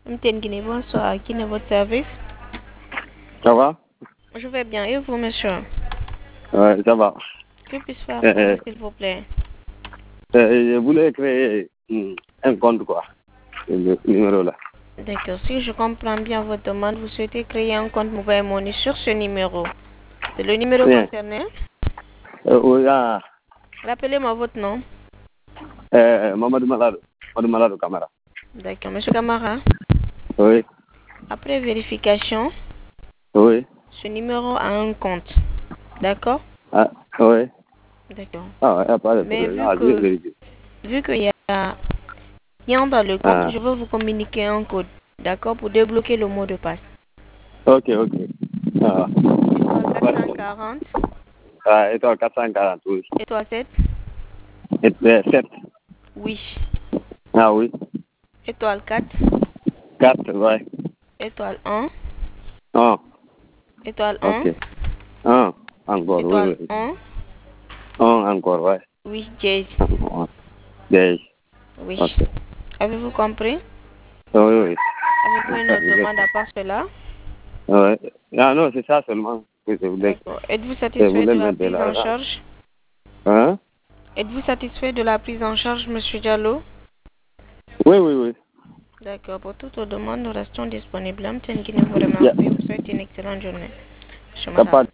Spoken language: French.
Guinée, bonsoir. Qui est votre service? Ça va? Je vais bien. Et vous, monsieur? Ouais, ça va. Que puis-je faire pour vous, s'il vous plaît? Je voulais créer un compte, quoi. Le numéro là. D'accord. Si je comprends bien votre demande, vous souhaitez créer un compte Mobile Money sur ce numéro. C'est le numéro Bien. concerné? Oui, ah, Rappelez-moi votre nom. Mamadou Malado. Mamadou Malado Camara. D'accord. Monsieur Camara, Oui, après vérification, oui. ce numéro a un compte. D'accord? Ah, oui. D'accord. Ah, il n'y a pas de Mais problème. Ah, je vais vérifier. vu qu'il y a rien dans le compte, Ah, je vais vous communiquer un code. D'accord? Pour débloquer le mot de passe. ok, ok. Ah, Étoile pas de problème. 440, Étoile 440, oui. étoile 7, Et 7. oui. Ah, oui. Étoile 4, 4, ouais. étoile 1, 1. étoile 1, Ok. 1. Encore, étoile oui, oui. 1, 1 encore, ouais. oui, dièse. 10. Oui. Ok. Avez-vous compris? Oui, oui. Avez-vous une autre demande à part cela? Ouais. Ah non, c'est ça seulement que D'accord. Êtes-vous je satisfait voulais de la mettre de prise en l'argent. charge? Hein? Êtes-vous satisfait de la prise en charge, monsieur Diallo? Oui, oui, oui. D'accord. Pour toutes vos demandes, nous restons disponibles. Guinée vous Il remercie. Vous souhaite une excellente journée. Je n'y a pas